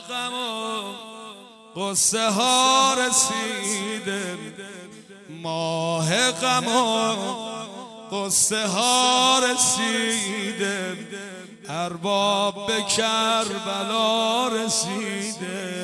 غم و قصه ها رسیده، ماه غم و قصه ها رسیده، ارباب به کربلا رسیده،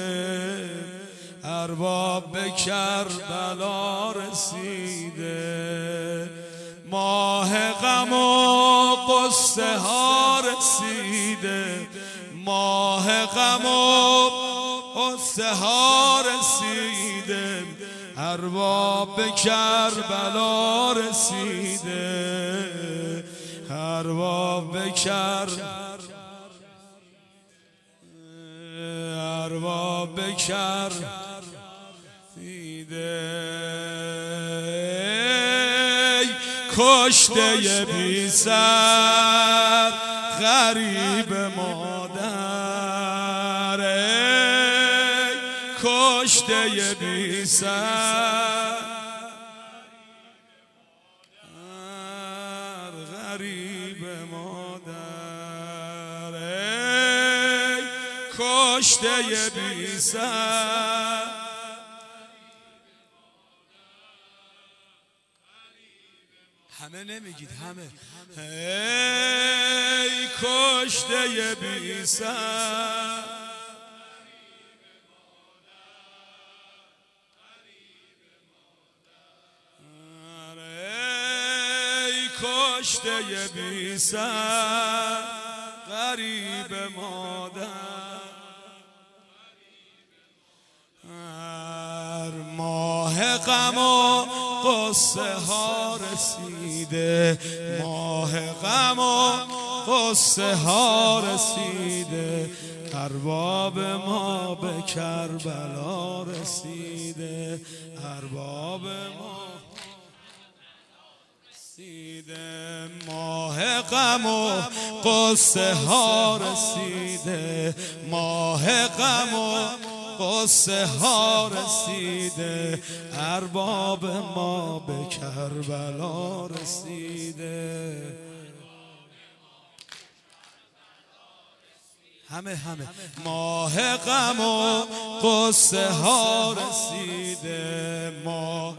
ارباب به کربلا رسیده، ماه غم و قصه ها رسیده، ماه غم و قصه ها رسیده، ارباب به کربلا رسیده، ارباب به ارباب به کشته بی سر غریب مادر، کشته بی سر غریب مادر، کشته بی سر. همه نمیگید، همه ای کشته بی سر، ای کشته بی سر غریب مادر، ماه غم و قصه ها رسیده، ماه غم و قصه ها رسیده، ارباب ما به کربلا رسیده، ارباب ما رسیده، ماه غم و قصه ها رسیده، ماه غم و قصه ها رسیده، ارباب ما به کربلا رسیده. همه ماه غم و قصه ها رسیده، ماه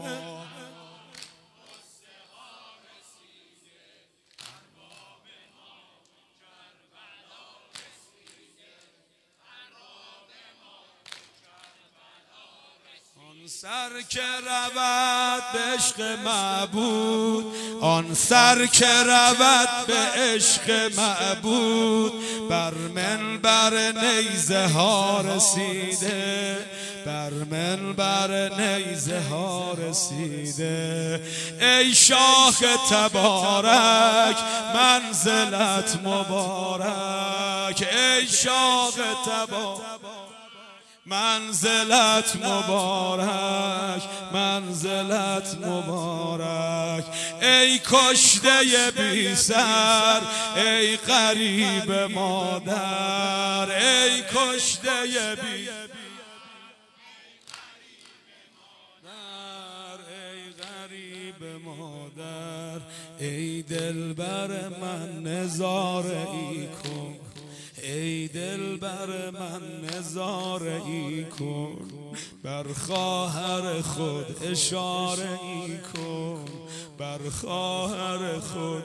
سر که رود به عشق معبود، آن سر که رود به عشق معبود، بر منبر نیزه ها رسیده، بر منبر نیزه ها رسیده، ای شاخ تبارک منزلت مبارک، ای شاخ تبارک منزلت مبارک، منزلت مبارک، ای کشته بی سر ای غریب مادر، ای کشته بی سر ای غریب مادر، ای دلبر من نظاره ای کن، ای دلبر من نظاره ای کن، بر خواهر خود اشاره ای کن، بر خواهر خود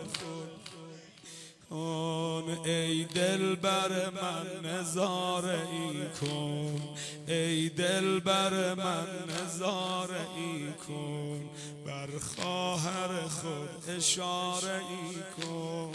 کن، ای دلبر من نظاره ای کن، ای دلبر من نظاره ای کن، بر خواهر خود اشاره ای کن،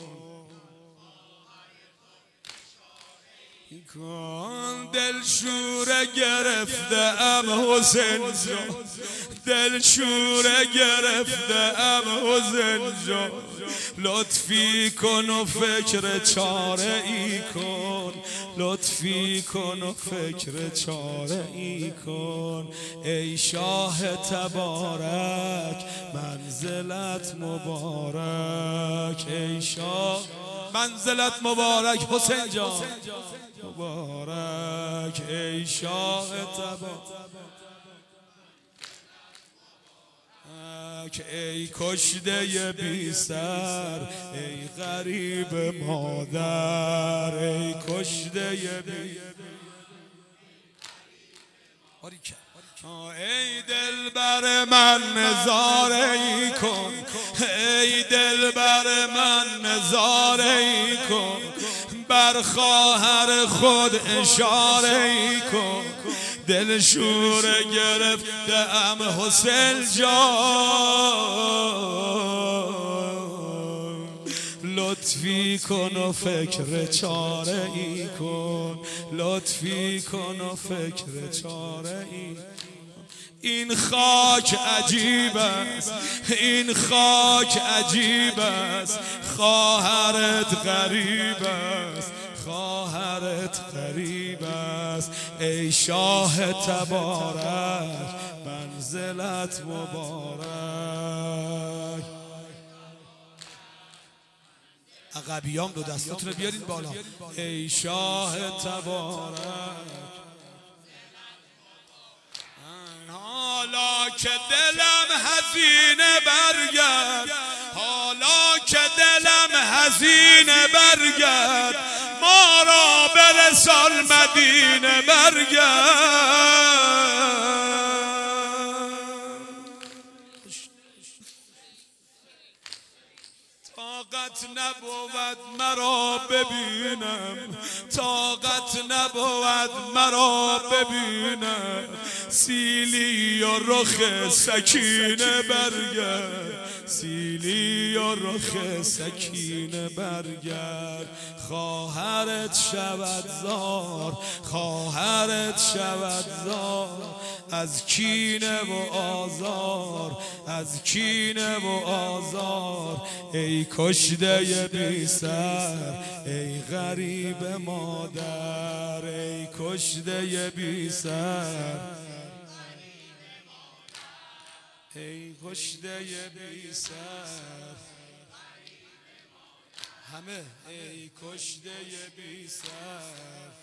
دلشوره گرفته ام حسین جان، دلشوره گرفته ام حسین جان، لطفی کن و فکر چاره ای کن، لطفی کن و فکر چاره ای کن، ای شاه تبارک منزلت مبارک، ای شاه منزلت مبارک حسین جان مبارک، ای شاه تبارک، ای کشته بی سر ای غریب مادر، ای کشته بی ای دلبر من نظاره ای کن، ای دلبر من نظاره ای کن، بر خواهر خود اشاره ای کن. دل شوره گرفتم حسین جان، لطفی کن و فکر چاره ای کن، لطفی کن و فکر چاره ای. این خاک عجیب است، این خاک عجیب است، خواهرت غریب است، خواهرت غریب است. ای شاه تبارک منزلت مبارک. عقبیام دو دستاتون رو بیارین بالا. ای شاه تبارک، حالا که دلم حزینه برگرد، حالا که دلم حزینه برگرد، ما را برسان مدینه برگرد. طاقت نبود مرا ببینم، طاقت نبود مرا ببینم، سیلی و رخ سکینه برگرد، سیلی و رخ سکینه برگرد. خواهرت شود زار، خواهرت شود زار، از کینه و آزار، از کینه و آزار. ای کشته بی سر، ای غریب مادر، ای کشته بی سر، ای کشته بی سر، همه ای کشته بی سر.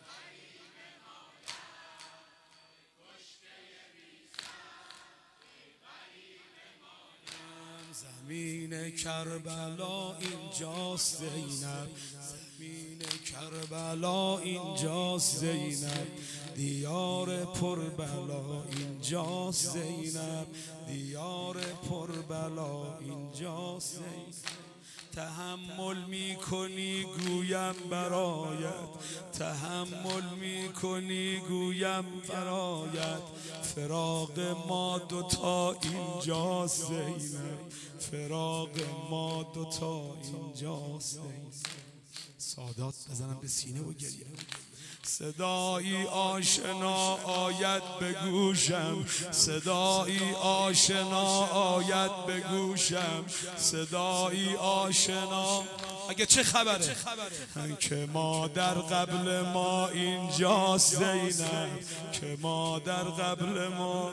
زمین کربلا اینجاست زینب، زمین کربلا اینجاست زینب، دیار پربلا اینجاست زینب، دیار پربلا اینجاست زینب. تحمل میکنی گویم برایت، تحمل میکنی گویم برایت، فراق ما دوتا اینجاست زینب، فراق ما دوتا اینجاست زینب. سادات بزنم به سینه و گریه. صدایی آشنا آید به گوشم، صدایی آشنا آید به گوشم، صدایی آشنا. اگه چه خبره؟ که مادر قبل ما اینجاست زینب، که مادر قبل ما.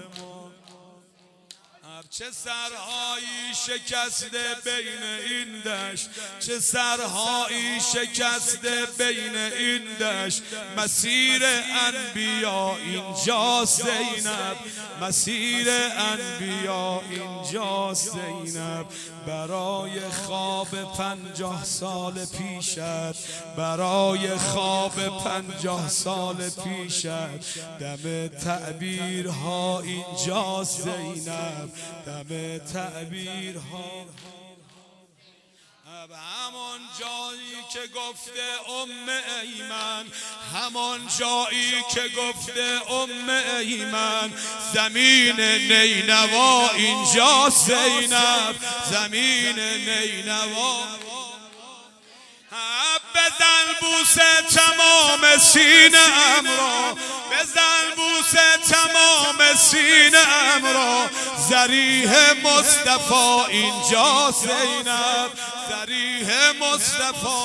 چه سرهایی شکسته بین این دشت، چه سرهایی شکسته بین این دشت، مسیر انبیا اینجاست زینب، مسیر انبیا اینجاست زینب. برای خواب 50 سال پیشت، برای خواب 50 سال پیشت، دم تعبیرها اینجاست زینب، دم تعبیرها. همان جایی که گفته ایمن، همان جایی که گفته ایمن، زمین نینوا اینجاست زینب، زمین نینوا. بزن بوسه تمام سینه ام را، بزن بوسه تمام سینه ام را، ذریح مصطفی اینجاست زینب، ذریح مصطفی.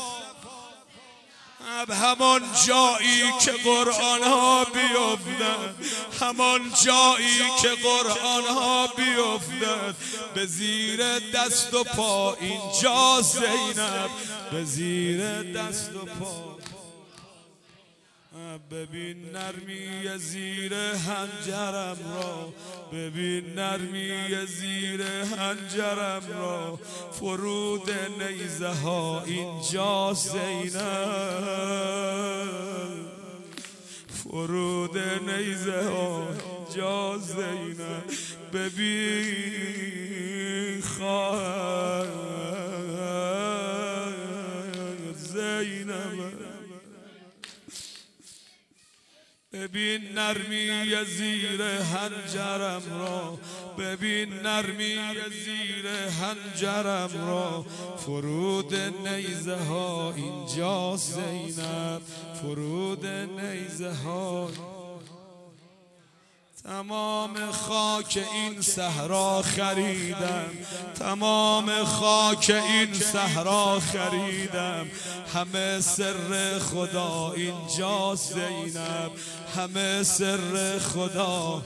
همان جایی که قرآن ها بیفتد، همان جایی که قرآن ها بیفتد، به زیر دست و پا اینجاست زینب، به زیر دست و پا. ببین نرمی زیر حنجرم را، ببین نرمی زیر حنجرم را، فرود نیزه ها اینجاست زینب، فرود نیزه ها جا زینب ببین خواهر زینب ببین نرمی زیر حنجرم را ببین نرمی زیر حنجرم را فرود نیزه ها اینجا زینب فرود نیزه ها تمام خاک این صحرا خریدم تمام خاک این صحرا خریدم همه سر خدا اینجا زینب همه سر خدا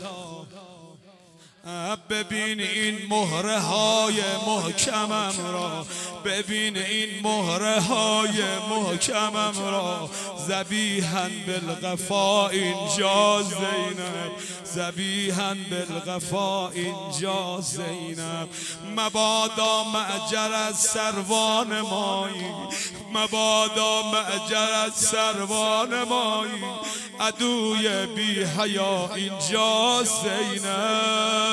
ببین این مهره های محکمم را ببین این مهره های محکمم را ذبیحاً بالقفا اینجا زینب ذبیحاً بالقفا اینجا زینب مبادا معجر از سروان مایی مبادا معجر از سروان مایی عدوی بی حیا اینجا زینب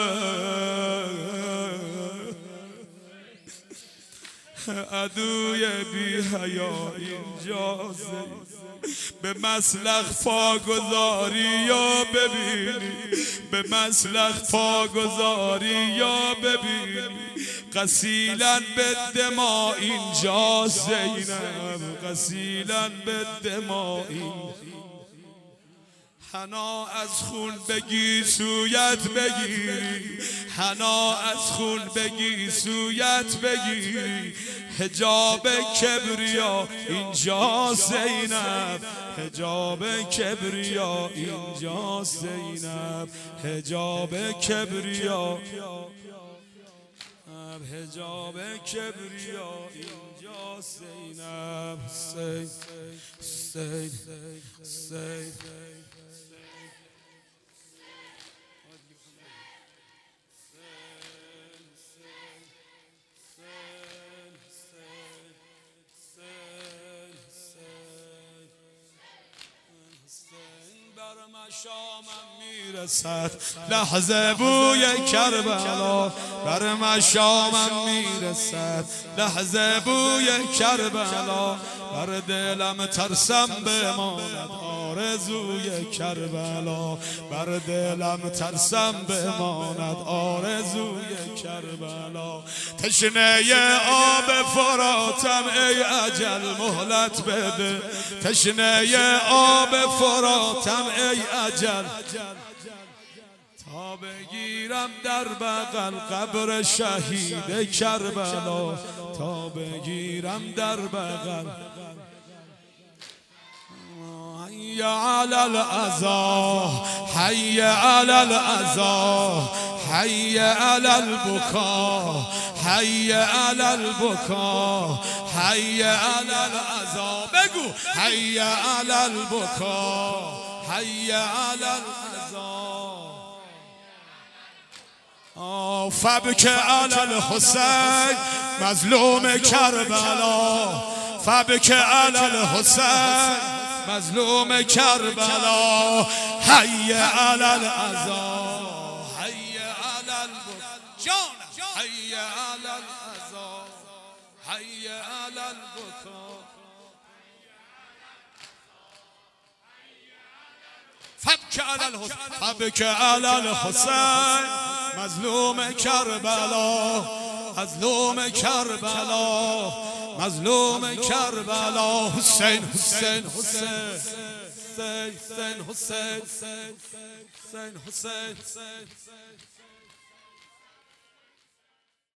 عدوی بی حیا اینجا به مسلخ پا گذاری یا ببینی به مسلخ پا گذاری یا ببینی غسیلاً به دما اینجا زینب غسیلاً به دما حنا از خون بگی سویت بگیری حنا از خون بگی سویت بگیری حجاب کبریا اینجا زینب حجاب کبریا اینجا زینب حجاب کبریا حجاب کبریا اینجا زینب سید مشامم میرسد لحظه بوی کربلا بر مشامم میرسد لحظه بوی کربلا بر دلم ترسم بماند آرزوی کربلا بر دلم ترسم بماند آرزوی کربلا تشنه آب فراتم ای اجل مهلت بده تشنه آب فراتم ای اجل تا بگیرم در بغل قبر شهید کربلا تا بگیرم در بغل حی علی العزا حی علی العزا حی علی البکا حی علی البکا حی علی العزا بگو حی علی البکا حی علی العزا فبک علی الحسین مظلوم کربلا فبک علی الحسین مظلوم کربلا حی علی العزا حی علی البکا حی علی العزا حی علی البکا فبک علی الحسین مظلوم کربلا مظلوم کربلا مظلوم کربلا حسین حسین حسین حسین حسین حسین حسین